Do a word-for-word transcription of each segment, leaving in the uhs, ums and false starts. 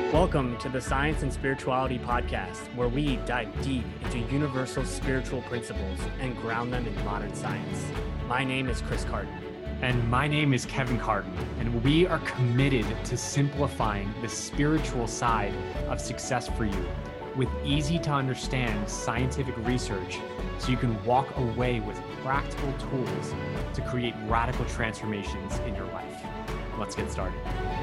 Welcome to the Science and Spirituality Podcast, where we dive deep into universal spiritual principles and ground them in modern science. My name is Chris Carton. And my name is Kevin Carton, and we are committed to simplifying the spiritual side of success for you with easy to understand scientific research so you can walk away with practical tools to create radical transformations in your life. Let's get started.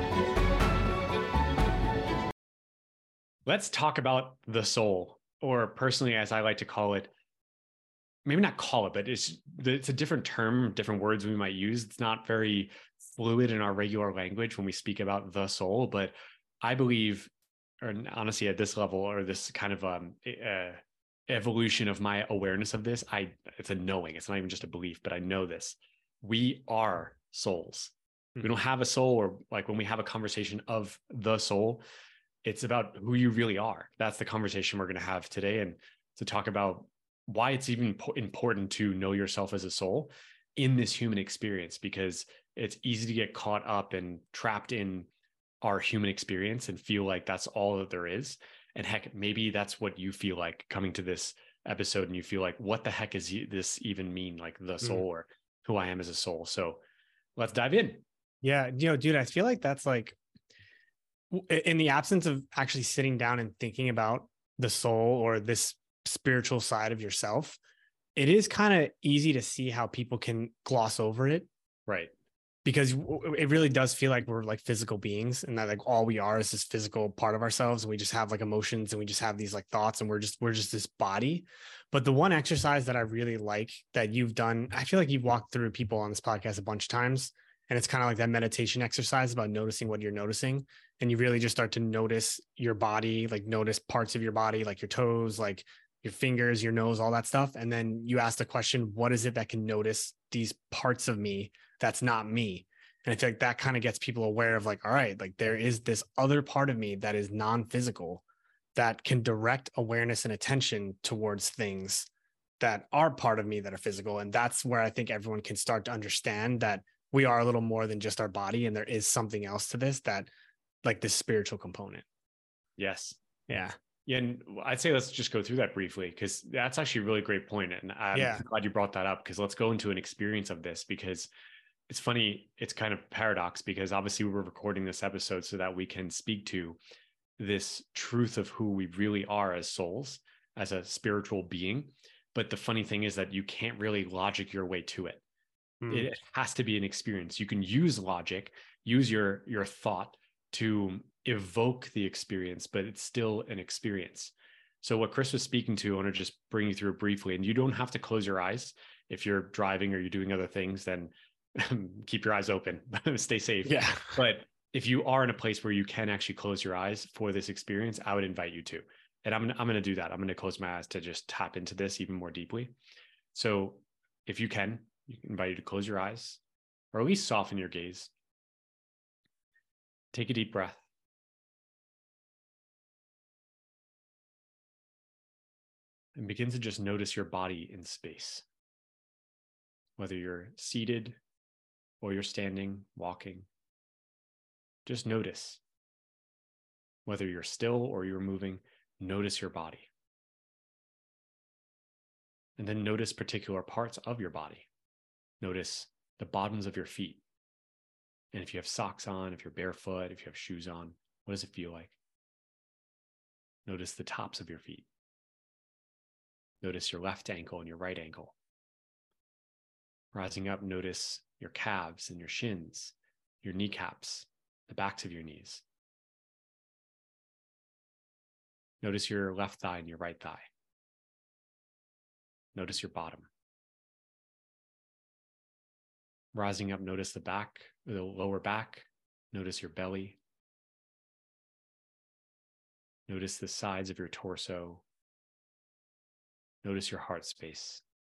Let's talk about the soul, or personally, as I like to call it, maybe not call it, but it's it's a different term, different words we might use. It's not very fluid in our regular language when we speak about the soul, but I believe, or honestly, at this level, or this kind of um, uh, evolution of my awareness of this, I it's a knowing. It's not even just a belief, but I know this. We are souls. Mm-hmm. We don't have a soul, or like when we have a conversation of the soul, it's about who you really are. That's the conversation we're going to have today, and to talk about why it's even important to know yourself as a soul in this human experience, because it's easy to get caught up and trapped in our human experience and feel like that's all that there is. And heck, maybe that's what you feel like coming to this episode, and you feel like, what the heck is this even mean? Like the soul, mm. or who I am as a soul. So let's dive in. Yeah. You know, dude, I feel like that's like, in the absence of actually sitting down and thinking about the soul or this spiritual side of yourself, it is kind of easy to see how people can gloss over it. Right. Because it really does feel like we're like physical beings, and that like all we are is this physical part of ourselves. And we just have like emotions, and we just have these like thoughts, and we're just, we're just this body. But the one exercise that I really like that you've done, I feel like you've walked through people on this podcast a bunch of times, and it's kind of like that meditation exercise about noticing what you're noticing. And you really just start to notice your body, like notice parts of your body, like your toes, like your fingers, your nose, all that stuff. And then you ask the question, what is it that can notice these parts of me that's not me? And I feel like that kind of gets people aware of like, all right, like there is this other part of me that is non-physical that can direct awareness and attention towards things that are part of me that are physical. And that's where I think everyone can start to understand that we are a little more than just our body. And there is something else to this, that like this spiritual component. Yes. Yeah. Yeah. And I'd say let's just go through that briefly, because that's actually a really great point. And I'm yeah. glad you brought that up, because let's go into an experience of this, because it's funny. It's kind of paradox, because obviously we're recording this episode so that we can speak to this truth of who we really are as souls, as a spiritual being. But the funny thing is that you can't really logic your way to it. Mm. It has to be an experience. You can use logic, use your, your thought to evoke the experience, but it's still an experience. So what Chris was speaking to, I want to just bring you through it briefly, and you don't have to close your eyes. If you're driving or you're doing other things, then keep your eyes open, stay safe. Yeah. But if you are in a place where you can actually close your eyes for this experience, I would invite you to. And I'm, I'm going to do that. I'm going to close my eyes to just tap into this even more deeply. So if you can, you can invite you to close your eyes, or at least soften your gaze. Take a deep breath. And begin to just notice your body in space. Whether you're seated or you're standing, walking, just notice. Whether you're still or you're moving, notice your body. And then notice particular parts of your body. Notice the bottoms of your feet. And if you have socks on, if you're barefoot, if you have shoes on, what does it feel like? Notice the tops of your feet. Notice your left ankle and your right ankle. Rising up, notice your calves and your shins, your kneecaps, the backs of your knees. Notice your left thigh and your right thigh. Notice your bottom. Rising up, notice the back, the lower back. Notice your belly. Notice the sides of your torso. Notice your heart space.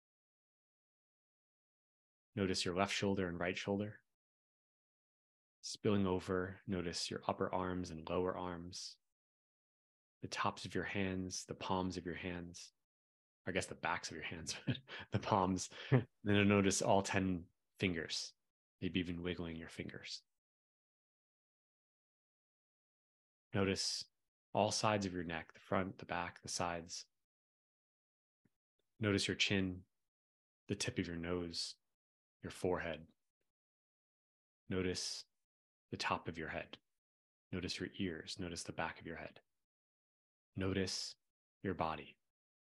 Notice your left shoulder and right shoulder. Spilling over, notice your upper arms and lower arms, the tops of your hands, the palms of your hands, I guess the backs of your hands, the palms. Then notice all ten fingers, maybe even wiggling your fingers. Notice all sides of your neck, the front, the back, the sides. Notice your chin, the tip of your nose, your forehead. Notice the top of your head. Notice your ears. Notice the back of your head. Notice your body.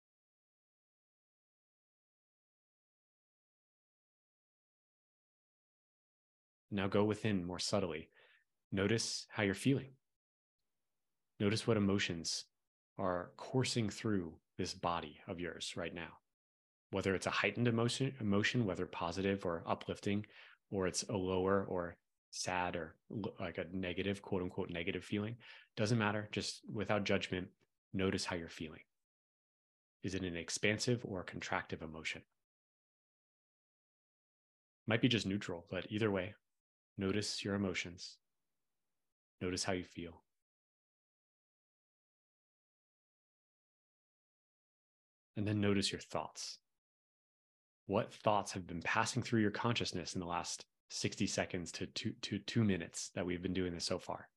Now go within more subtly. Notice how you're feeling. Notice what emotions are coursing through this body of yours right now. Whether it's a heightened emotion, emotion, whether positive or uplifting, or it's a lower or sad or like a negative, quote unquote, negative feeling. Doesn't matter. Just without judgment, notice how you're feeling. Is it an expansive or a contractive emotion? Might be just neutral, but either way, notice your emotions. Notice how you feel. And then notice your thoughts. What thoughts have been passing through your consciousness in the last sixty seconds to two, to two minutes that we've been doing this so far?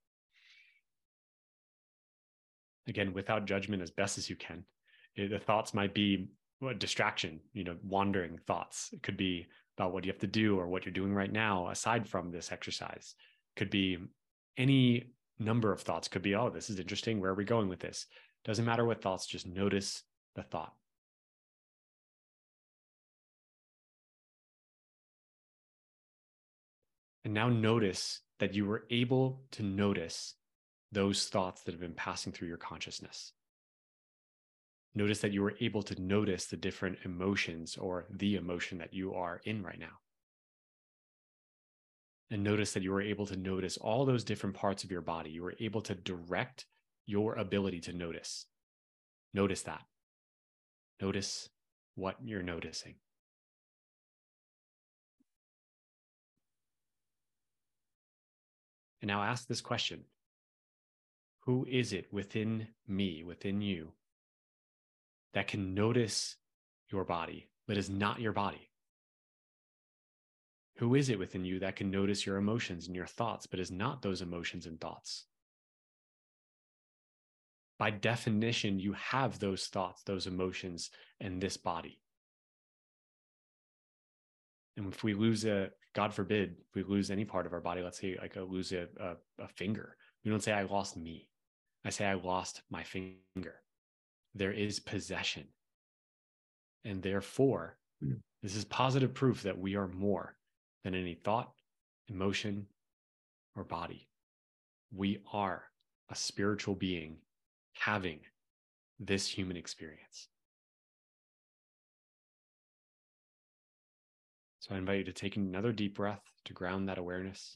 Again, without judgment as best as you can. The thoughts might be a distraction, you know, wandering thoughts. It could be about what you have to do or what you're doing right now aside from this exercise. It could be any number of thoughts. It could be, oh, this is interesting. Where are we going with this? Doesn't matter what thoughts, just notice the thought. And now notice that you were able to notice those thoughts that have been passing through your consciousness. Notice that you were able to notice the different emotions or the emotion that you are in right now. And notice that you were able to notice all those different parts of your body. You were able to direct your ability to notice. Notice that. Notice what you're noticing. And now ask this question. Who is it within me, within you, that can notice your body, but is not your body? Who is it within you that can notice your emotions and your thoughts, but is not those emotions and thoughts? By definition, you have those thoughts, those emotions, and this body. And if we lose a, God forbid, if we lose any part of our body, let's say like I lose a, a, a finger, we don't say I lost me. I say I lost my finger. There is possession. And therefore, mm. this is positive proof that we are more than any thought, emotion, or body. We are a spiritual being having this human experience. So I invite you to take another deep breath to ground that awareness.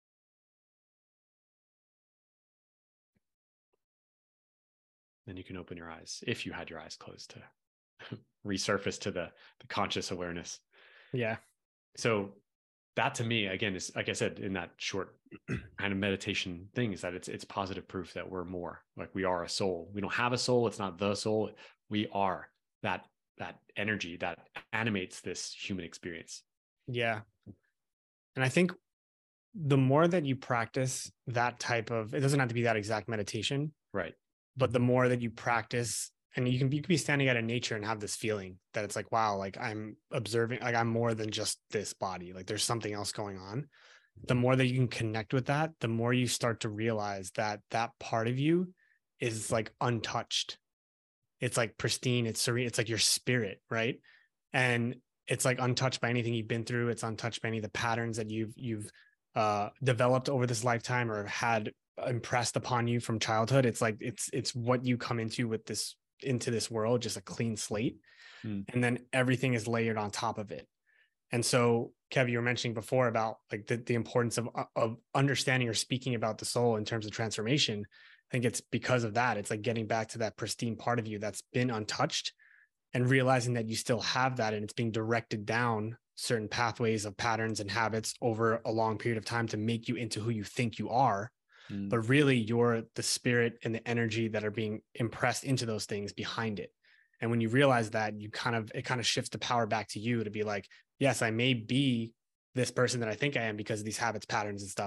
Then you can open your eyes, if you had your eyes closed, to resurface to the, the conscious awareness. Yeah. So that to me, again, is like I said, in that short kind of meditation thing, is that it's it's positive proof that we're more. Like we are a soul. We don't have a soul. It's not the soul. We are that that energy that animates this human experience. Yeah. And I think the more that you practice that type of, it doesn't have to be that exact meditation. Right. But the more that you practice, and you can, you can be standing out in nature and have this feeling that it's like, wow, like I'm observing, like I'm more than just this body. Like there's something else going on. The more that you can connect with that, the more you start to realize that that part of you is like untouched. It's like pristine. It's serene. It's like your spirit, right? And it's like untouched by anything you've been through. It's untouched by any of the patterns that you've you've uh, developed over this lifetime or had impressed upon you from childhood. It's like it's it's what you come into with this into this world, just a clean slate, mm. and then everything is layered on top of it. And so, Kev, you were mentioning before about like the, the importance of of understanding or speaking about the soul in terms of transformation. I think it's because of that. It's like getting back to that pristine part of you that's been untouched and realizing that you still have that, and it's being directed down certain pathways of patterns and habits over a long period of time to make you into who you think you are. Mm. But really you're the spirit and the energy that are being impressed into those things behind it. And when you realize that, you kind of, it kind of shifts the power back to you to be like, yes, I may be this person that I think I am because of these habits, patterns and stuff,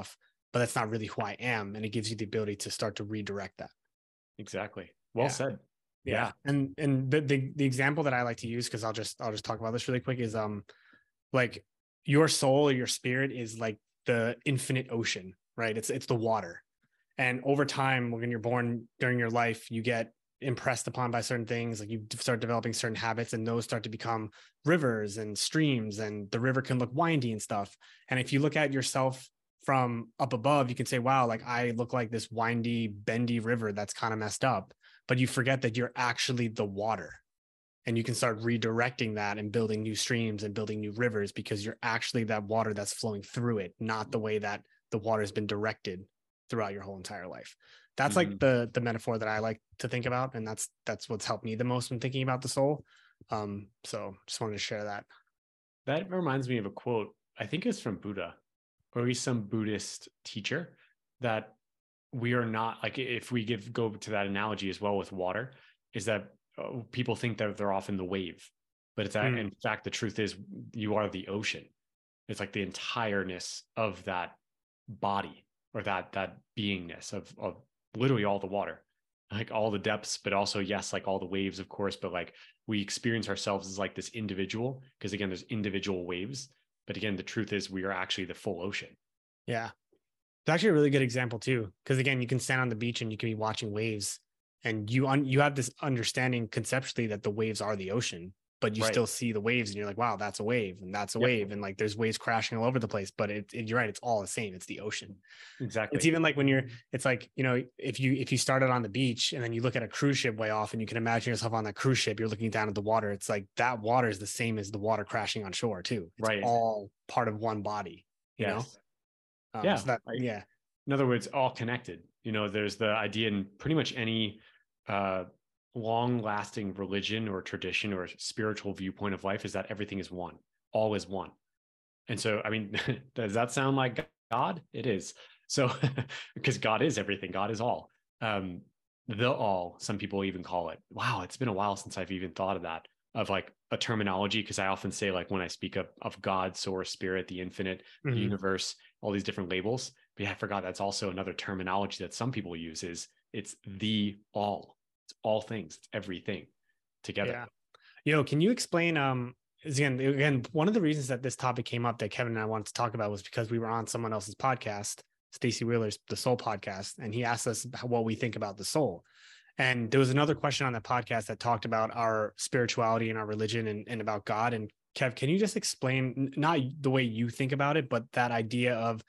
but that's not really who I am. And it gives you the ability to start to redirect that. Exactly. Well Yeah. said. Yeah. Yeah. And and the the, the example that I like to use, because I'll just I'll just talk about this really quick, is um like your soul or your spirit is like the infinite ocean, right? It's it's the water. And over time, when you're born, during your life, you get impressed upon by certain things, like you start developing certain habits, and those start to become rivers and streams, and the river can look windy and stuff. And if you look at yourself from up above, you can say, wow, like I look like this windy, bendy river that's kind of messed up. But you forget that you're actually the water. And you can start redirecting that and building new streams and building new rivers, because you're actually that water that's flowing through it, not the way that the water has been directed throughout your whole entire life. That's Mhm. like the the metaphor that I like to think about, and that's that's what's helped me the most when thinking about the soul. Um, so just wanted to share that. That reminds me of a quote. I think it's from Buddha, or at least some Buddhist teacher, that we are not, like, if we give go to that analogy as well with water, is that uh, people think that they're often the wave, but it's that, Mm, in fact, the truth is you are the ocean. It's like the entireness of that body, or that that beingness of of literally all the water, like all the depths, but also, yes, like all the waves, of course, but like we experience ourselves as like this individual, because again, there's individual waves, but again, the truth is we are actually the full ocean. yeah. It's actually a really good example too, because again, you can stand on the beach and you can be watching waves, and you un- you have this understanding conceptually that the waves are the ocean, but you Right. still see the waves, and you're like, wow, that's a wave, and that's a Yep. wave, and like there's waves crashing all over the place. But it, it, you're right, it's all the same. It's the ocean. Exactly. It's even like when you're, it's like, you know, if you if you started on the beach and then you look at a cruise ship way off, and you can imagine yourself on that cruise ship, you're looking down at the water. It's like that water is the same as the water crashing on shore too. It's Right. all part of one body, you know. Yes. Um, Yeah. so that I, yeah. in other words, all connected. You know, there's the idea in pretty much any uh, long-lasting religion or tradition or spiritual viewpoint of life, is that everything is one, all is one. And so, I mean, does that sound like God? It is. So, because God is everything, God is all. Um, the all, some people even call it. Wow, it's been a while since I've even thought of that, of like a terminology, because I often say, like, when I speak of, of God, source, spirit, the infinite, Mhm. the universe, all these different labels. But yeah, I forgot that's also another terminology that some people use, is it's the all. It's all things, it's everything together. Yeah. Yo, can you explain um again again one of the reasons that this topic came up that Kevin and I wanted to talk about was because we were on someone else's podcast, Stacy Wheeler's The Soul Podcast, and he asked us what we think about the soul. And there was another question on the podcast that talked about our spirituality and our religion, and, and about God. And Kev, can you just explain, not the way you think about it, but that idea of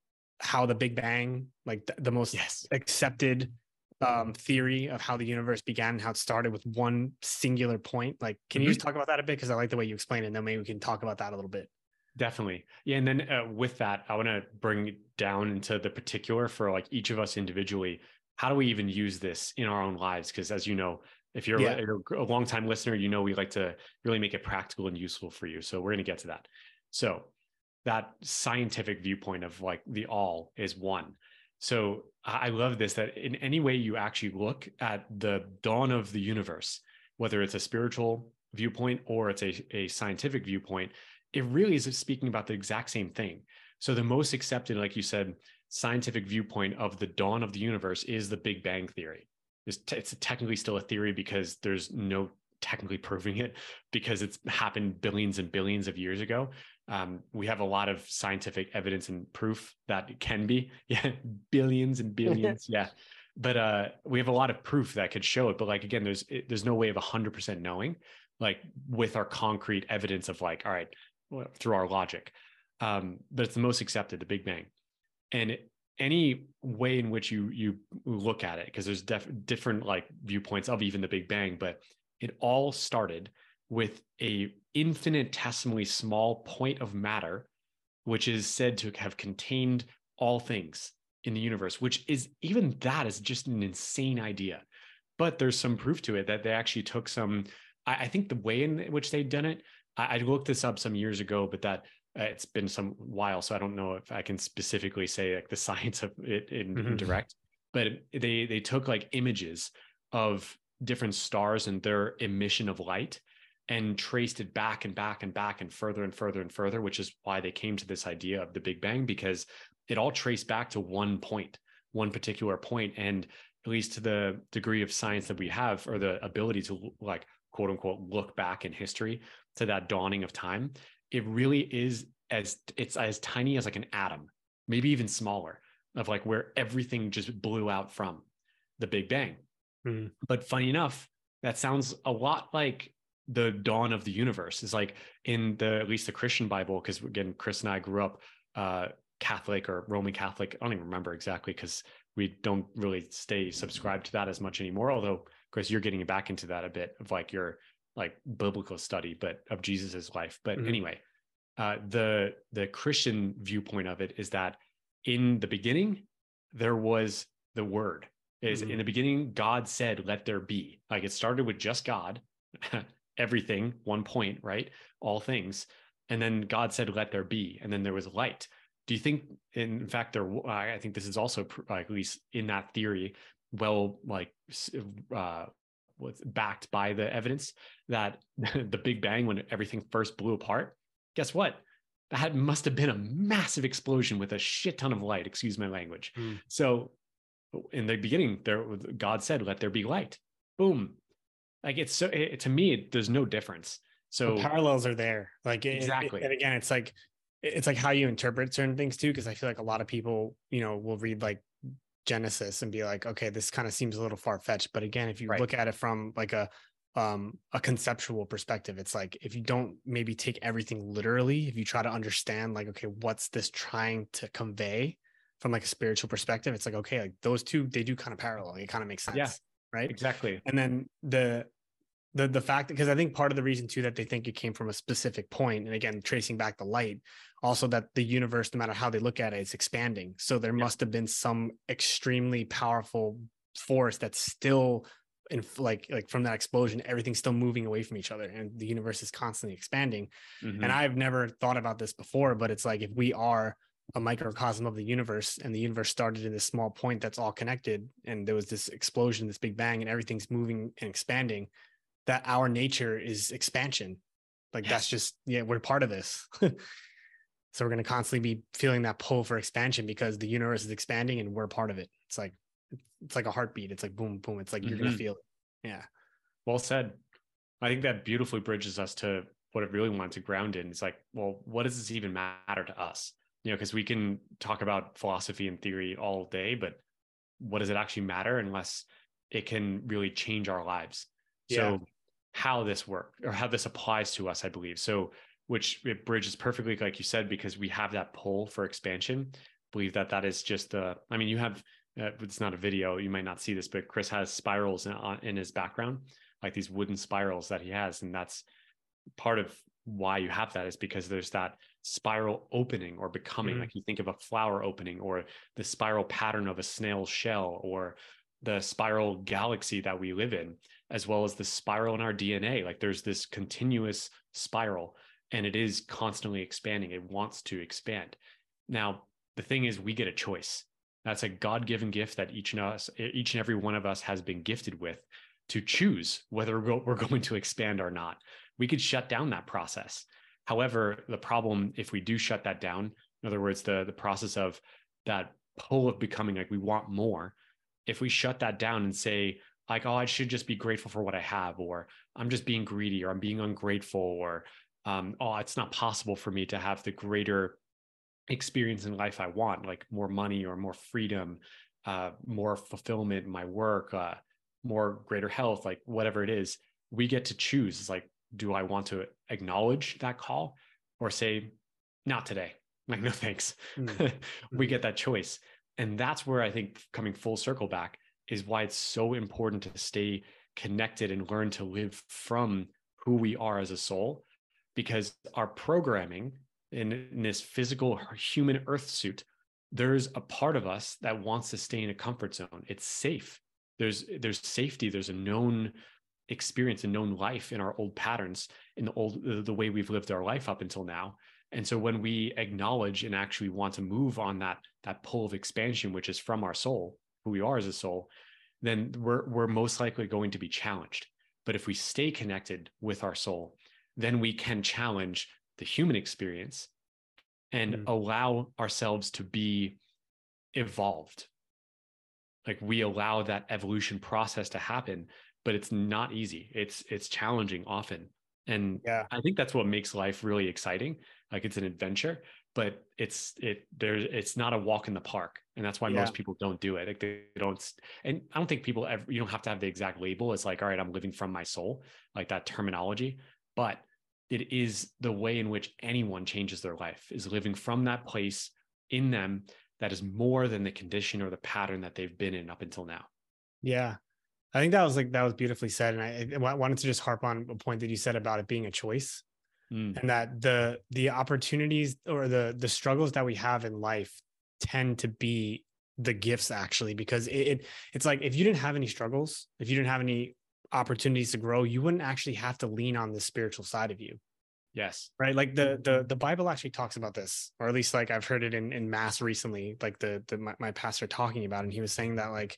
how the Big Bang, like the, the most Yes. accepted um, theory of how the universe began and how it started with one singular point. Like, can you Mhm. just talk about that a bit? Because I like the way you explain it, and then maybe we can talk about that a little bit. Definitely. Yeah. And then uh, with that, I want to bring it down into the particular for like each of us individually. How do we even use this in our own lives? Because as you know, if you're Yeah. a, a longtime listener, you know we like to really make it practical and useful for you. So we're going to get to that. So that scientific viewpoint of like the all is one. So I love this, that in any way you actually look at the dawn of the universe, whether it's a spiritual viewpoint or it's a, a scientific viewpoint, it really is speaking about the exact same thing. So the most accepted, like you said, scientific viewpoint of the dawn of the universe is the Big Bang theory. It's, t- it's technically still a theory because there's no technically proving it, because it's happened billions and billions of years ago. Um, we have a lot of scientific evidence and proof that it can be, yeah, billions and billions, yeah. But uh, we have a lot of proof that could show it. But like again, there's it, there's no way of one hundred percent knowing, like with our concrete evidence of like, all right, well, through our logic. Um, but it's the most accepted, the Big Bang, and it, any way in which you you look at it, because there's def- different like viewpoints of even the Big Bang, but it all started with a infinitesimally small point of matter, which is said to have contained all things in the universe, which is, even that is just an insane idea. But there's some proof to it that they actually took some, I, I think the way in which they've done it, I, I looked this up some years ago, but that uh, it's been some while, so I don't know if I can specifically say like the science of it in, Mhm. in direct, but they they took like images of different stars and their emission of light and traced it back and back and back and further and further and further, which is why they came to this idea of the Big Bang, because it all traced back to one point, one particular point. And at least to the degree of science that we have, or the ability to like, quote unquote, look back in history to that dawning of time, it really is as it's as tiny as like an atom, maybe even smaller, of like where everything just blew out from the Big Bang. Mm. But funny enough, that sounds a lot like the dawn of the universe. Is like in the, at least the Christian Bible, because again, Chris and I grew up uh, Catholic or Roman Catholic. I don't even remember exactly, because we don't really stay subscribed to that as much anymore. Although, Chris, you're getting back into that a bit of like your like biblical study, but of Jesus's life. But mm-hmm. anyway, uh, the the Christian viewpoint of it is that in the beginning there was the Word. Is mm-hmm. in the beginning God said, "Let there be." Like it started with just God, everything, one point, right? All things, and then God said, "Let there be," and then there was light. Do you think, in fact, there? I think this is also, at least in that theory, well, like uh, was backed by the evidence that the Big Bang, when everything first blew apart, guess what? That must have been a massive explosion with a shit ton of light. Excuse my language. Mm. So, in the beginning, there God said, "Let there be light." Boom. Like it's so it, to me, it, there's no difference. So the parallels are there. Like it, exactly. It, and again, it's like it's like how you interpret certain things too. Because I feel like a lot of people, you know, will read like Genesis and be like, okay, this kind of seems a little far-fetched. But again, if you right. look at it from like a um a conceptual perspective, it's like if you don't maybe take everything literally, if you try to understand like, okay, what's this trying to convey from like a spiritual perspective, it's like, okay, like those two, they do kind of parallel. It kind of makes sense. Yeah, right. Exactly. And then the the the fact, because I think part of the reason too that they think it came from a specific point, and again tracing back the light, also that the universe, no matter how they look at it, it's expanding. So there yeah. must have been some extremely powerful force that's still in like like from that explosion, everything's still moving away from each other, and the universe is constantly expanding. Mm-hmm. And I've never thought about this before, but it's like if we are a microcosm of the universe, and the universe started in this small point that's all connected, and there was this explosion, this big bang, and everything's moving and expanding, that our nature is expansion. Like yes. that's just, yeah, we're part of this. So we're going to constantly be feeling that pull for expansion because the universe is expanding and we're part of it. It's like, it's like a heartbeat. It's like, boom, boom. It's like, you're mm-hmm. going to feel it. Yeah. Well said. I think that beautifully bridges us to what it really wanted to ground in. It's like, well, what does this even matter to us? You know, because we can talk about philosophy and theory all day, but what does it actually matter unless it can really change our lives? Yeah. So how this works or how this applies to us, I believe. So, which it bridges perfectly, like you said, because we have that pull for expansion. I believe that that is just the, I mean, you have, uh, it's not a video, you might not see this, but Chris has spirals in, uh, in his background, like these wooden spirals that he has. And that's part of why you have that, is because there's that spiral opening or becoming, mm-hmm. like you think of a flower opening, or the spiral pattern of a snail's shell, or the spiral galaxy that we live in, as well as the spiral in our D N A. Like there's this continuous spiral, and it is constantly expanding. It wants to expand. Now, the thing is, we get a choice. That's a God-given gift that each and us, each and every one of us has been gifted with, to choose whether we're going to expand or not. We could shut down that process. However, the problem, if we do shut that down, in other words, the, the process of that pull of becoming, like we want more, if we shut that down and say, like, oh, I should just be grateful for what I have, or I'm just being greedy, or I'm being ungrateful, or, um, oh, it's not possible for me to have the greater experience in life I want, like more money or more freedom, uh, more fulfillment in my work, uh, more greater health, like whatever it is, we get to choose. It's like, do I want to acknowledge that call or say, not today? Like, no, thanks. Mm-hmm. We get that choice. And that's where I think, coming full circle back, is why it's so important to stay connected and learn to live from who we are as a soul, because our programming in, in this physical human earth suit, there's a part of us that wants to stay in a comfort zone. It's safe. There's, there's safety. There's a known experience, a known life in our old patterns, in the old, the, the way we've lived our life up until now. And so when we acknowledge and actually want to move on that, that pull of expansion, which is from our soul, who we are as a soul, then we're, we're most likely going to be challenged. But if we stay connected with our soul, then we can challenge the human experience and mm. allow ourselves to be evolved. Like we allow that evolution process to happen, but it's not easy. It's it's challenging often. And Yeah. I think that's what makes life really exciting. Like it's an adventure, but it's it there it's not a walk in the park. And that's why Yeah. most people don't do it. Like they don't, and I don't think people ever, you don't have to have the exact label. It's like, all right, I'm living from my soul, like that terminology. But it is the way in which anyone changes their life, is living from that place in them that is more than the condition or the pattern that they've been in up until now. Yeah. I think that was like, that was beautifully said. And I, I wanted to just harp on a point that you said about it being a choice, mm. and that the, the opportunities or the, the struggles that we have in life tend to be the gifts, actually, because it, it it's like, if you didn't have any struggles, if you didn't have any opportunities to grow, you wouldn't actually have to lean on the spiritual side of you. Yes. Right. Like the, the, the Bible actually talks about this, or at least like I've heard it in, in mass recently, like the, the, my, my pastor talking about it. And he was saying that like,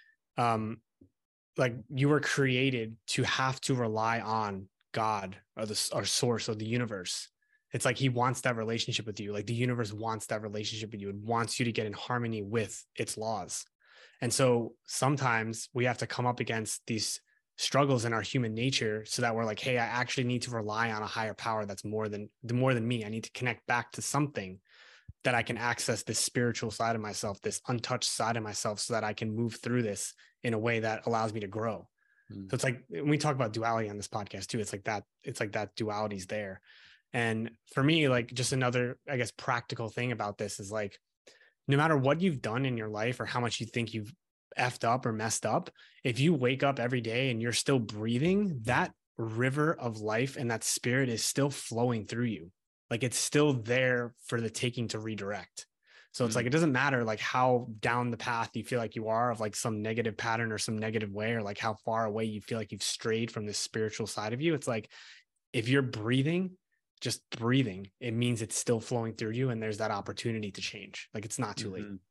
um, like you were created to have to rely on God or the or source of the universe. It's like he wants that relationship with you. Like the universe wants that relationship with you. It wants you to get in harmony with its laws. And so sometimes we have to come up against these struggles in our human nature so that we're like, hey, I actually need to rely on a higher power that's more than more than me. I need to connect back to something that I can access this spiritual side of myself, this untouched side of myself, so that I can move through this in a way that allows me to grow. Mm. So it's like, when we talk about duality on this podcast too, it's like that, it's like that duality's there. And for me, like just another, I guess, practical thing about this is like, no matter what you've done in your life or how much you think you've effed up or messed up, if you wake up every day and you're still breathing, that river of life and that spirit is still flowing through you. Like it's still there for the taking to redirect. So it's mm. like, it doesn't matter like how down the path you feel like you are of like some negative pattern or some negative way, or like how far away you feel like you've strayed from this spiritual side of you. It's like, if you're breathing, just breathing, it means it's still flowing through you. And there's that opportunity to change. Like it's not too mm-hmm. late.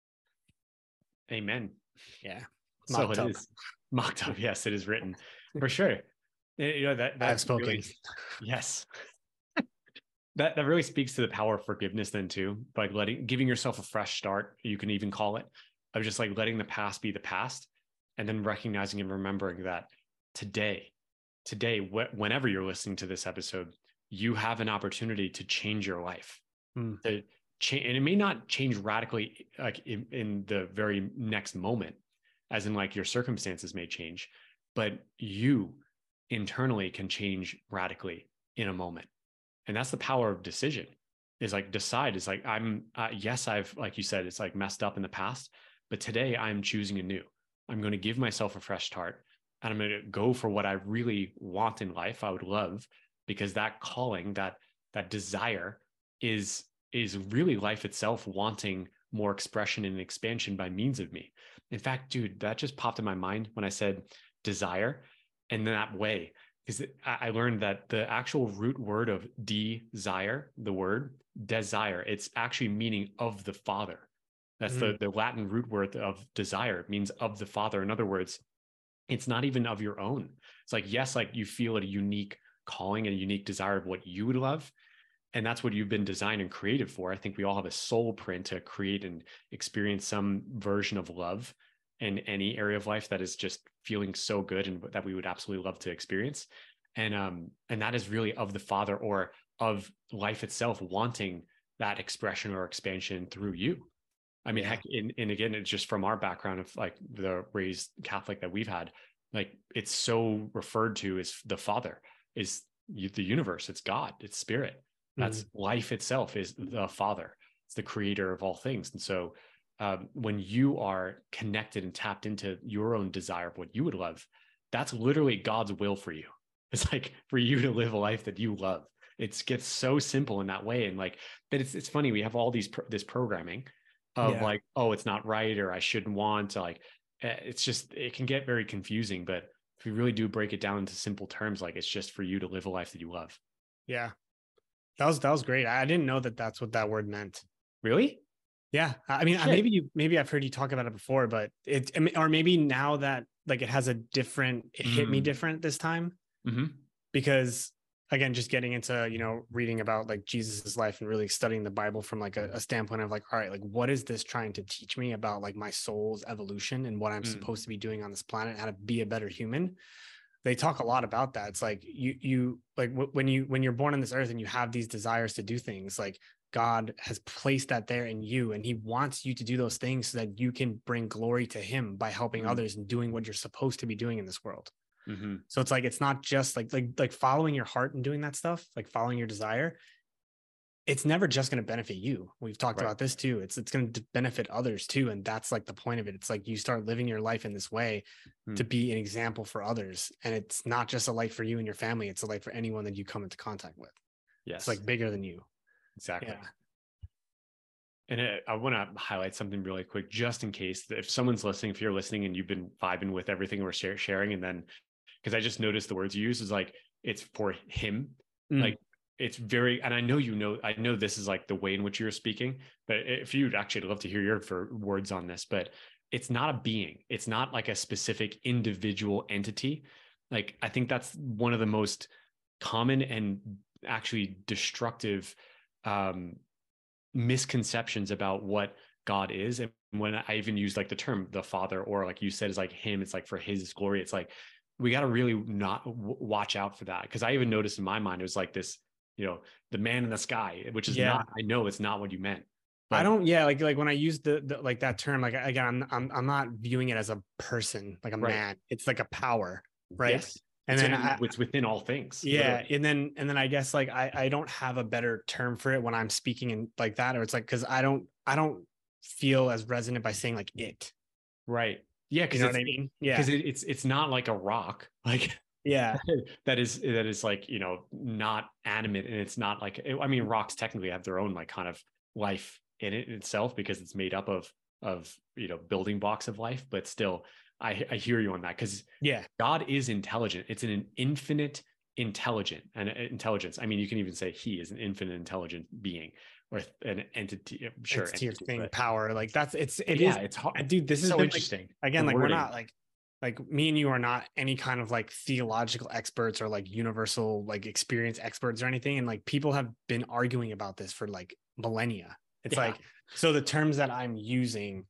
Amen. Yeah. So Mocked it up. is mocked up. Yes, it is written for sure. You know, that, that I've spoken. Really, yes. That, that really speaks to the power of forgiveness then too, by letting, giving yourself a fresh start, you can even call it, of just like letting the past be the past, and then recognizing and remembering that today, today, wh- whenever you're listening to this episode, you have an opportunity to change your life. Mm. To change, and it may not change radically, like in, in the very next moment, as in like your circumstances may change, but you internally can change radically in a moment. And that's the power of decision, is like decide is like, I'm, uh, yes, I've, like you said, it's like messed up in the past, but today I'm choosing anew. I'm going to give myself a fresh start, and I'm going to go for what I really want in life. I would love, because that calling, that, that desire is, is really life itself wanting more expression and expansion by means of me. In fact, dude, that just popped in my mind when I said desire in that way. Because I learned that the actual root word of desire, the word desire, it's actually meaning of the Father. That's mm. the, the Latin root word of desire. It means of the Father. In other words, it's not even of your own. It's like, yes, like you feel a unique calling and a unique desire of what you would love. And that's what you've been designed and created for. I think we all have a soul print to create and experience some version of love in any area of life that is just feeling so good and that we would absolutely love to experience. And, um, and that is really of the Father, or of life itself wanting that expression or expansion through you. I mean, yeah. heck, and, and again, it's just from our background of like the raised Catholic that we've had, like it's so referred to as the Father, is the universe, it's God, it's spirit. That's mm-hmm. life itself is the Father. It's the creator of all things. And so Um, when you are connected and tapped into your own desire of what you would love, that's literally God's will for you. It's like for you to live a life that you love. It gets so simple in that way. And like, but it's, it's funny. We have all these, pro- this programming of yeah. like, oh, it's not right, or I shouldn't want to, like, it's just, it can get very confusing, but if we really do break it down into simple terms, like it's just for you to live a life that you love. Yeah. That was, that was great. I didn't know that that's what that word meant. Really? Yeah. I mean, Shit. maybe you, maybe I've heard you talk about it before, but it, or maybe now that like it has a different, it hit mm. me different this time mm-hmm. because again, just getting into, you know, reading about like Jesus's life and really studying the Bible from like a, a standpoint of like, all right, like what is this trying to teach me about like my soul's evolution and what I'm Mm. supposed to be doing on this planet, how to be a better human? They talk a lot about that. It's like you, you like w- when you, when you're born on this earth and you have these desires to do things, like God has placed that there in you, and he wants you to do those things so that you can bring glory to him by helping Mm. others and doing what you're supposed to be doing in this world. Mm-hmm. So it's like, it's not just like, like, like following your heart and doing that stuff, like following your desire. It's never just going to benefit you. We've talked Right. about this too. It's, it's going to benefit others too. And that's like the point of it. It's like you start living your life in this way Mm. to be an example for others. And it's not just a life for you and your family. It's a life for anyone that you come into contact with. Yes. It's like bigger than you. Exactly. Yeah. And it, I want to highlight something really quick, just in case that if someone's listening, if you're listening and you've been vibing with everything we're share, sharing, and then, because I just noticed the words you use is like, it's for him. Mm. Like it's very, and I know, you know, I know this is like the way in which you're speaking, but if you'd actually, I'd love to hear your for words on this, but it's not a being. It's not like a specific individual entity. Like, I think that's one of the most common and actually destructive, um, misconceptions about what God is. And when I even use like the term the Father, or like you said, is like him, it's like for his glory. It's like, we got to really not w- watch out for that. Cause I even noticed in my mind, it was like this, you know, the man in the sky, which is Yeah. not, I know it's not what you meant. But I don't, yeah, like like when I use the, the like that term, like again, I'm I'm I'm not viewing it as a person, like a Right. man. It's like a power, right? Yes. And it's then within, I, it's within all things. yeah, Literally. and then and then I guess like I I don't have a better term for it when I'm speaking in like that, or it's like because I don't I don't feel as resonant by saying like it. Right. Yeah. You Cause know it's, what I mean? Yeah. because it, it's, it's not like a rock. Like, Yeah. that is, that is like, you know, not animate. And it's not like, I mean, rocks technically have their own like kind of life in it itself, because it's made up of, of, you know, building blocks of life, but still I, I hear you on that. Cause Yeah. God is intelligent. It's an infinite intelligent and intelligence. I mean, you can even say he is an infinite intelligent being or an entity. Sure. It's to your entity, thing but, power. Like that's it's it yeah, is it's hard. dude, this It's has so been interesting. like again, The like we're wording. not like like me and you are not any kind of like theological experts or like universal like experience experts or anything. And like people have been arguing about this for like millennia. It's Yeah. like, so the terms that I'm using,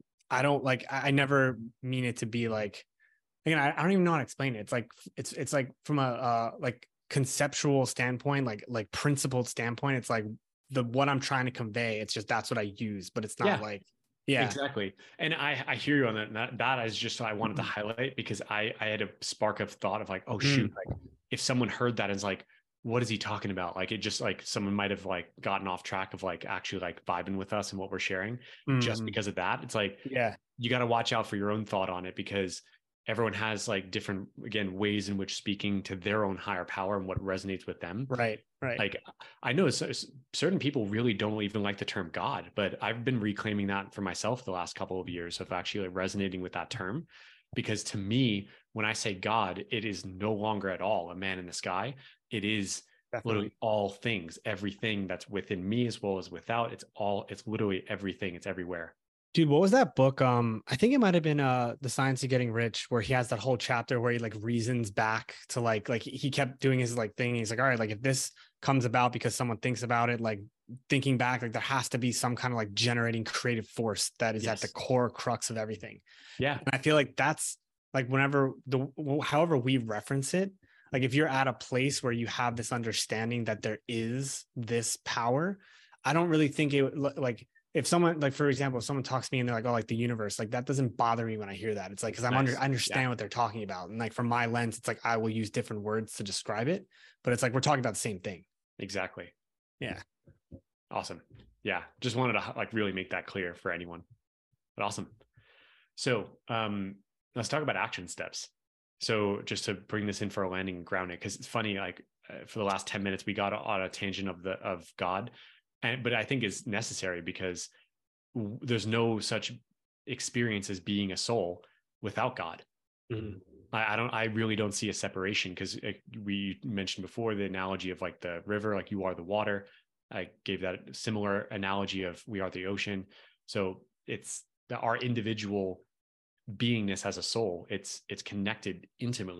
I don't like, I, I never mean it to be like, again, I, I don't even know how to explain it. It's like, it's, it's like from a, uh, like conceptual standpoint, like, like principled standpoint, it's like the, what I'm trying to convey, it's just, that's what I use, but it's not Yeah. like, yeah. Exactly. And I, I hear you on that. And that, that is just, I wanted to highlight because I, I had a spark of thought of like, oh shoot, Mm. like if someone heard that and is like, what is he talking about? Like, it just like someone might have like gotten off track of like actually like vibing with us and what we're sharing Mm. just because of that. It's like, Yeah. you got to watch out for your own thought on it, because everyone has like different, again, ways in which speaking to their own higher power and what resonates with them. Right. Right. Like, I know certain people really don't even like the term God, but I've been reclaiming that for myself the last couple of years of actually like resonating with that term. Because to me, when I say God, it is no longer at all a man in the sky. It is Definitely. literally all things, everything that's within me as well as without. It's all, it's literally everything. It's everywhere. Dude, what was that book? Um, I think it might have been uh The Science of Getting Rich, where he has that whole chapter where he like reasons back to like like he kept doing his like thing. He's like, all right, like if this comes about because someone thinks about it, like thinking back, like there has to be some kind of like generating creative force that is Yes. at the core crux of everything. Yeah. And I feel like that's like whenever the however we reference it, like if you're at a place where you have this understanding that there is this power, I don't really think it like if someone, like, for example, if someone talks to me and they're like, oh, like the universe, like that doesn't bother me when I hear that. It's like, cause I'm Nice. under, I understand Yeah. what they're talking about. And like, from my lens, it's like, I will use different words to describe it, but it's like, we're talking about the same thing. Exactly. Yeah. Awesome. Yeah. Just wanted to like really make that clear for anyone, but awesome. So um, let's talk about action steps. So just to bring this in for a landing and ground it, cause it's funny, like uh, for the last ten minutes, we got on a tangent of the, of God. And, but I think it's necessary because w- there's no such experience as being a soul without God. Mm-hmm. I, I don't, I really don't see a separation, because we mentioned before the analogy of like the river, like you are the water. I gave that similar analogy of we are the ocean. So it's the, our individual beingness as a soul. It's, it's connected intimately.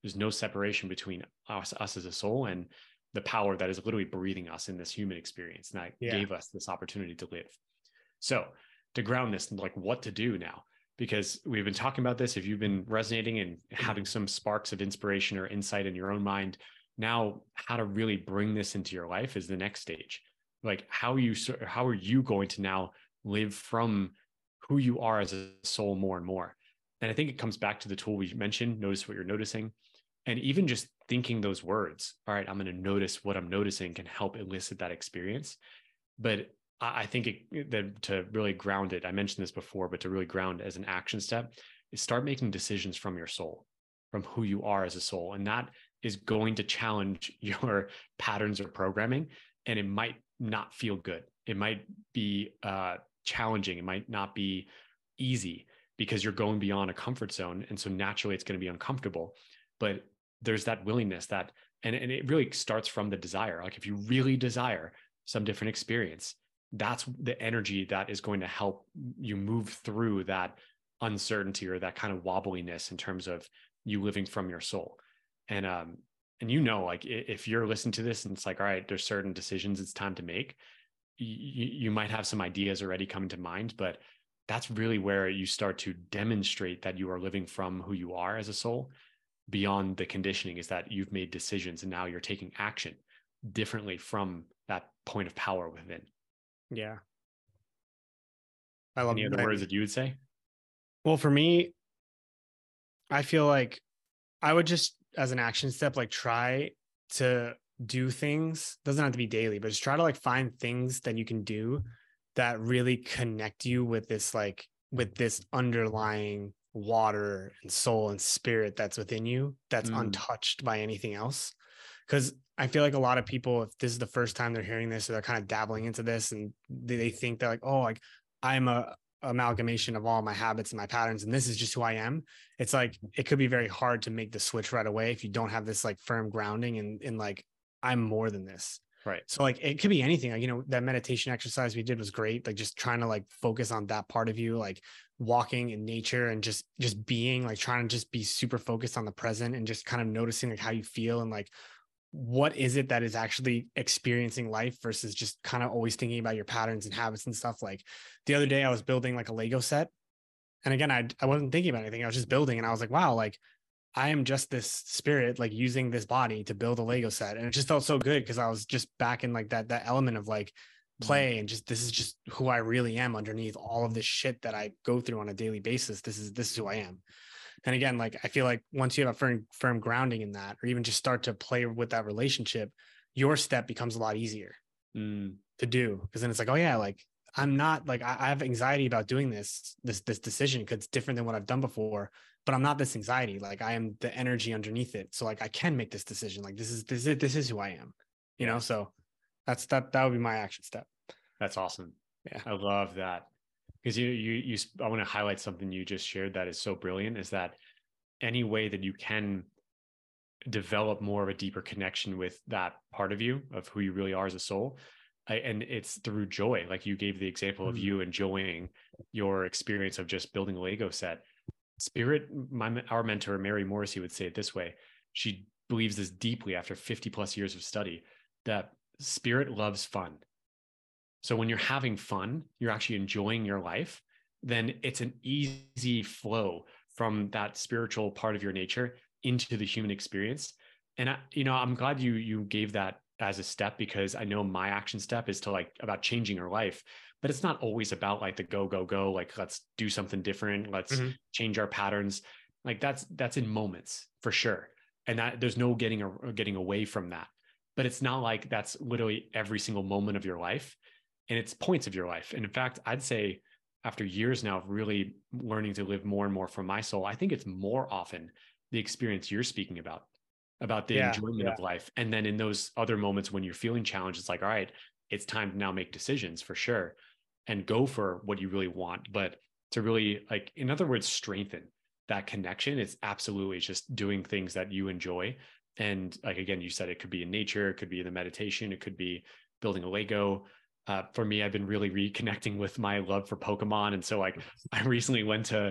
There's no separation between us, us as a soul and the power that is literally breathing us in this human experience. And that Yeah. gave us this opportunity to live. So to ground this, like what to do now, because we've been talking about this. If you've been resonating and having some sparks of inspiration or insight in your own mind, now how to really bring this into your life is the next stage. Like how are you, how are you going to now live from who you are as a soul more and more? And I think it comes back to the tool we mentioned, notice what you're noticing. And even just thinking those words, all right, I'm going to notice what I'm noticing, can help elicit that experience. But I think it, that to really ground it, I mentioned this before, but to really ground as an action step is start making decisions from your soul, from who you are as a soul. And that is going to challenge your patterns of programming. And it might not feel good. It might be uh, challenging. It might not be easy because you're going beyond a comfort zone. And so naturally it's going to be uncomfortable. But there's that willingness that, and, and it really starts from the desire. Like if you really desire some different experience, that's the energy that is going to help you move through that uncertainty or that kind of wobbliness in terms of you living from your soul. And, um, and you know, like if you're listening to this and it's like, all right, there's certain decisions it's time to make, you, you might have some ideas already coming to mind, but that's really where you start to demonstrate that you are living from who you are as a soul. Beyond the conditioning is that you've made decisions and now you're taking action differently from that point of power within. Yeah. I love Any other that. words that you would say? Well, for me, I feel like I would just, as an action step, like try to do things. Doesn't have to be daily, but just try to like find things that you can do that really connect you with this, like with this underlying water and soul and spirit that's within you, that's mm. untouched by anything else. Because I feel like a lot of people, if this is the first time they're hearing this, or they're kind of dabbling into this, and they, they think they're like, oh, like I'm a amalgamation of all my habits and my patterns, and this is just who I am. It's like, it could be very hard to make the switch right away if you don't have this like firm grounding and in, in like, I'm more than this. Right. So like, it could be anything. Like, you know, that meditation exercise we did was great. Like just trying to like focus on that part of you, like walking in nature and just, just being like, trying to just be super focused on the present and just kind of noticing like how you feel and like, what is it that is actually experiencing life versus just kind of always thinking about your patterns and habits and stuff. Like the other day I was building like a Lego set. And again, I, I wasn't thinking about anything. I was just building and I was like, wow, like I am just this spirit, like using this body to build a Lego set. And it just felt so good because I was just back in like that, that element of like play and just, this is just who I really am underneath all of this shit that I go through on a daily basis. This is, this is who I am. And again, like, I feel like once you have a firm, firm grounding in that, or even just start to play with that relationship, your step becomes a lot easier mm. to do. Cause then it's like, oh yeah, like I'm not like, I, I have anxiety about doing this, this, this decision because it's different than what I've done before, but I'm not this anxiety. Like I am the energy underneath it. So like, I can make this decision. Like this is, this is, this is who I am, you yeah. know? So that's, that, that would be my action step. That's awesome. Yeah. I love that. Because you, you, you, I want to highlight something you just shared that is so brilliant, is that any way that you can develop more of a deeper connection with that part of you, of who you really are as a soul. I, and it's through joy. Like you gave the example of you enjoying your experience of just building a Lego set. Spirit, my, our mentor, Mary Morrissey, would say it this way. She believes this deeply after fifty plus years of study, that spirit loves fun. So when you're having fun, you're actually enjoying your life, then it's an easy flow from that spiritual part of your nature into the human experience. And I, you know, I'm glad you, you gave that as a step, because I know my action step is to like about changing your life, but it's not always about like the go, go, go, like, let's do something different. Let's mm-hmm. change our patterns. Like that's, that's in moments for sure. And that there's no getting, or getting away from that, but it's not like that's literally every single moment of your life. And it's points of your life. And in fact, I'd say after years now of really learning to live more and more from my soul, I think it's more often the experience you're speaking about, about the yeah, enjoyment yeah. of life. And then in those other moments when you're feeling challenged, it's like, all right, it's time to now make decisions for sure and go for what you really want. But to really, like, in other words, strengthen that connection, it's absolutely just doing things that you enjoy. And like, again, you said it could be in nature, it could be in the meditation, it could be building a Lego. Uh, for me, I've been really reconnecting with my love for Pokemon. And so like, I recently went to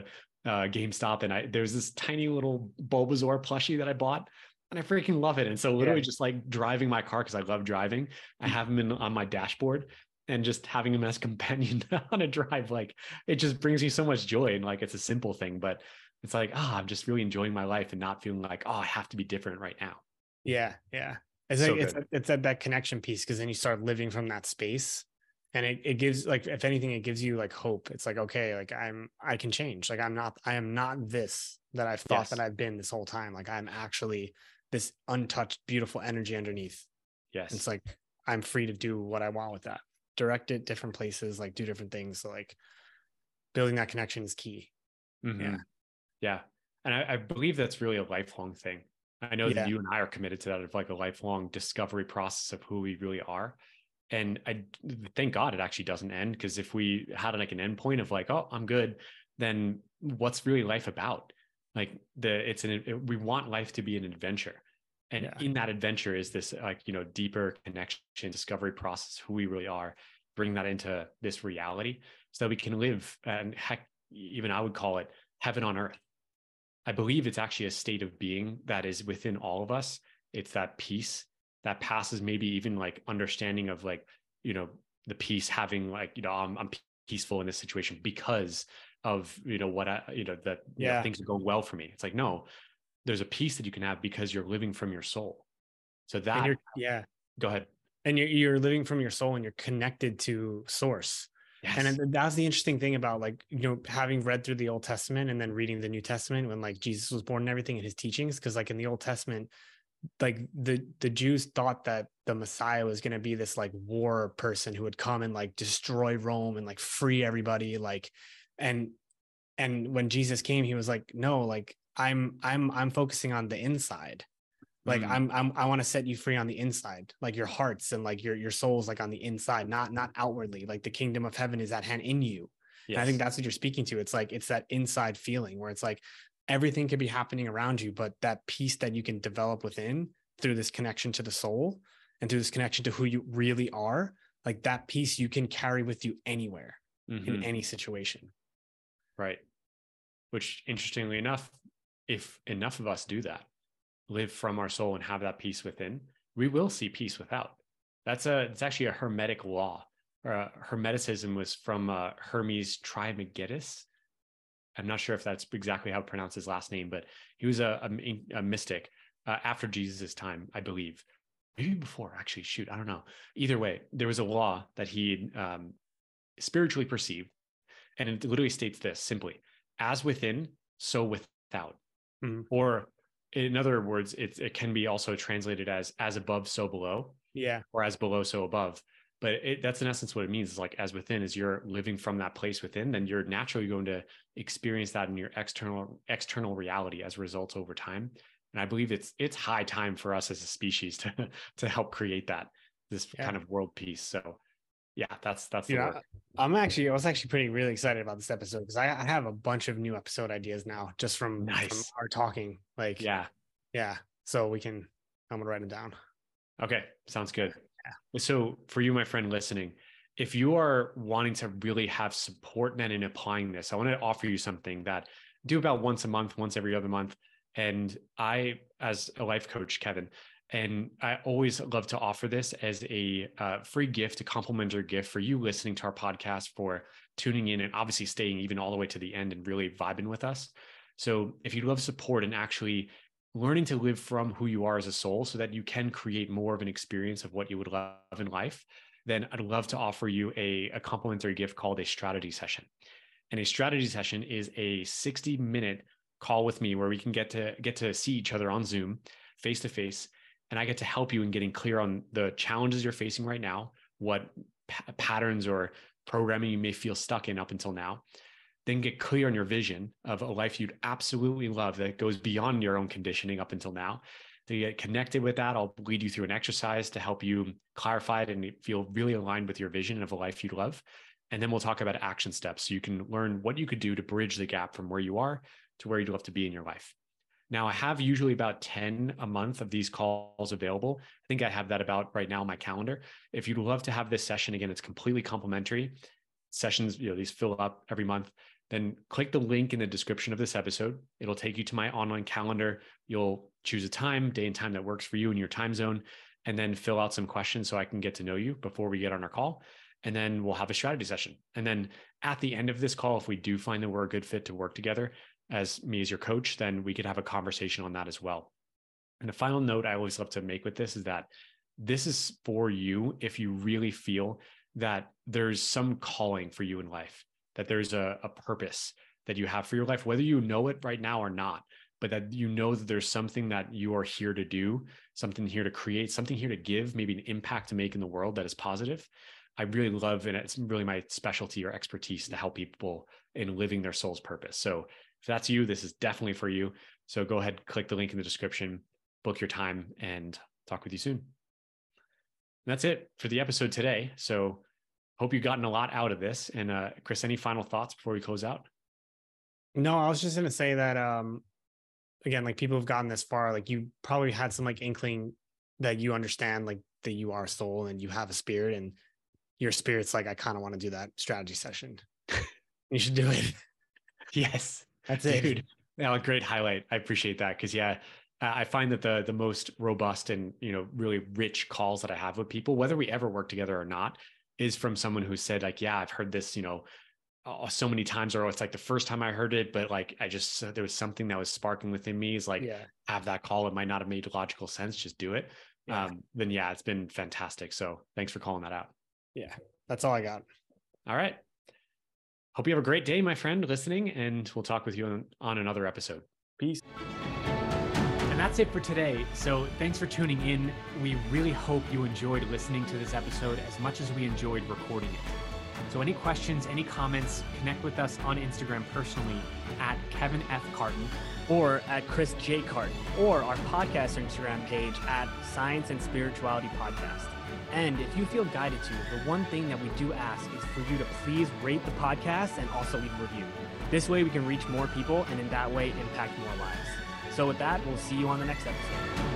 uh, GameStop, and I there's this tiny little Bulbasaur plushie that I bought, and I freaking love it. And so literally yeah. just like driving my car, because I love driving, I have him in, on my dashboard, and just having him as companion on a drive, like it just brings me so much joy. And like it's a simple thing, but it's like, ah, oh, I'm just really enjoying my life and not feeling like, oh, I have to be different right now. Yeah, yeah. It's so like it's it's at that connection piece, because then you start living from that space. And it, it gives, like, if anything, it gives you like hope. It's like, okay, like I'm, I can change. Like I'm not, I am not this that I've thought yes. that I've been this whole time. Like I'm actually this untouched, beautiful energy underneath. Yes. It's like, I'm free to do what I want with that. Direct it different places, like do different things. So like building that connection is key. Mm-hmm. Yeah. Yeah. And I, I believe that's really a lifelong thing. I know yeah. that you and I are committed to that, of like a lifelong discovery process of who we really are. And I thank God it actually doesn't end, because if we had like an end point of like, oh, I'm good, then what's really life about? Like the, it's an, it, we want life to be an adventure. And yeah. in that adventure is this like, you know, deeper connection, discovery process, who we really are, bring that into this reality so that we can live, and heck, even I would call it heaven on earth. I believe it's actually a state of being that is within all of us. It's that peace that passes maybe even like understanding of like, you know, the peace having like, you know, I'm, I'm peaceful in this situation because of, you know, what I, you know, that you yeah. know, things are going well for me. It's like, no, there's a peace that you can have because you're living from your soul. So that, yeah, go ahead. And you're, you're living from your soul, and you're connected to source. Yes. And that's the interesting thing about, like, you know, having read through the Old Testament and then reading the New Testament when like Jesus was born and everything, and his teachings. Cause like in the Old Testament, like the the Jews thought that the Messiah was going to be this like war person who would come and like destroy Rome and like free everybody, like, and and when Jesus came, he was like, no, like I'm I'm I'm focusing on the inside. Like mm. I'm I'm I want to set you free on the inside, like your hearts and like your your souls, like on the inside, not not outwardly. Like the kingdom of heaven is at hand in you. Yes. And I think that's what you're speaking to. It's like it's that inside feeling where it's like everything could be happening around you, but that peace that you can develop within through this connection to the soul and through this connection to who you really are, like that peace you can carry with you anywhere mm-hmm. in any situation. Right. Which, interestingly enough, if enough of us do that, live from our soul and have that peace within, we will see peace without. That's a, it's actually a Hermetic law. Uh, Hermeticism was from uh, Hermes Trismegistus. I'm not sure if that's exactly how to pronounce his last name, but he was a, a, a mystic uh, after Jesus' time, I believe. Maybe before, actually, shoot, I don't know. Either way, there was a law that he um, spiritually perceived, and it literally states this simply: as within, so without. Mm-hmm. Or in other words, it, it can be also translated as as above, so below. Yeah. Or as below, so above. But it, that's in essence what it means. Is like as within, as you're living from that place within, then you're naturally going to experience that in your external external reality as a result over time. And I believe it's it's high time for us as a species to to help create that this yeah. kind of world peace. So yeah, that's that's the yeah. work. I'm actually I was actually pretty really excited about this episode, because I, I have a bunch of new episode ideas now just from, nice. from our talking. Like yeah, yeah. So we can I'm gonna write them down. Okay, sounds good. Yeah. So for you, my friend listening, if you are wanting to really have support then in applying this, I want to offer you something that I do about once a month, once every other month. And I, as a life coach, Kevin, and I always love to offer this as a uh, free gift, a complimentary gift for you listening to our podcast, for tuning in and obviously staying even all the way to the end and really vibing with us. So if you love support and actually learning to live from who you are as a soul so that you can create more of an experience of what you would love in life, then I'd love to offer you a, a complimentary gift called a strategy session. And a strategy session is a sixty minute call with me where we can get to get to see each other on Zoom face to face. And I get to help you in getting clear on the challenges you're facing right now, what p- patterns or programming you may feel stuck in up until now. Then get clear on your vision of a life you'd absolutely love that goes beyond your own conditioning up until now. To get connected with that, I'll lead you through an exercise to help you clarify it and feel really aligned with your vision of a life you'd love. And then we'll talk about action steps so you can learn what you could do to bridge the gap from where you are to where you'd love to be in your life. Now, I have usually about ten a month of these calls available. I think I have that about right now on my calendar. If you'd love to have this session, again, it's completely complimentary. Sessions, you know, these fill up every month. then click the link in the description of this episode. It'll take you to my online calendar. You'll choose a time, day and time that works for you in your time zone, and then fill out some questions so I can get to know you before we get on our call. And then we'll have a strategy session. And then at the end of this call, if we do find that we're a good fit to work together as me as your coach, then we could have a conversation on that as well. And the final note I always love to make with this is that this is for you if you really feel that there's some calling for you in life, that there's a, a purpose that you have for your life, whether you know it right now or not, but that you know that there's something that you are here to do, something here to create, something here to give, maybe an impact to make in the world that is positive. I really love, and it's really my specialty or expertise to help people in living their soul's purpose. So if that's you, this is definitely for you. So go ahead, click the link in the description, book your time, and talk with you soon. And that's it for the episode today. So hope you've gotten a lot out of this. And uh, Chris, any final thoughts before we close out? No, I was just going to say that, um, again, like people have gotten this far, like you probably had some like inkling that you understand, like that you are a soul and you have a spirit, and your spirit's like, I kind of want to do that strategy session. You should do it. Yes. That's it. Dude, yeah, a great highlight. I appreciate that. Cause yeah, I find that the, the most robust and, you know, really rich calls that I have with people, whether we ever work together or not, is from someone who said like, yeah, I've heard this, you know, uh, so many times, or it's like the first time I heard it, but like, I just, uh, there was something that was sparking within me is like, yeah. have that call. It might not have made logical sense. Just do it. Yeah. Um, then yeah, it's been fantastic. So thanks for calling that out. Yeah, that's all I got. All right. Hope you have a great day, my friend, listening, and we'll talk with you on, on another episode. Peace. And that's it for today. So thanks for tuning in. We really hope you enjoyed listening to this episode as much as we enjoyed recording it. So any questions, any comments, connect with us on Instagram personally at Kevin F. Carton or at Chris J. Carton, or our podcast Instagram page at Science and Spirituality Podcast. And if you feel guided to, the one thing that we do ask is for you to please rate the podcast and also leave a review. This way we can reach more people and in that way impact more lives. So with that, we'll see you on the next episode.